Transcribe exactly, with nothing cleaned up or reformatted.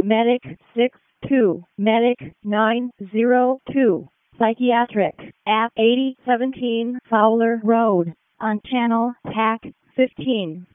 Medic six two, Medic nine zero two, Psychiatric at eighty seventeen Fowler Road on Channel Hack fifteen.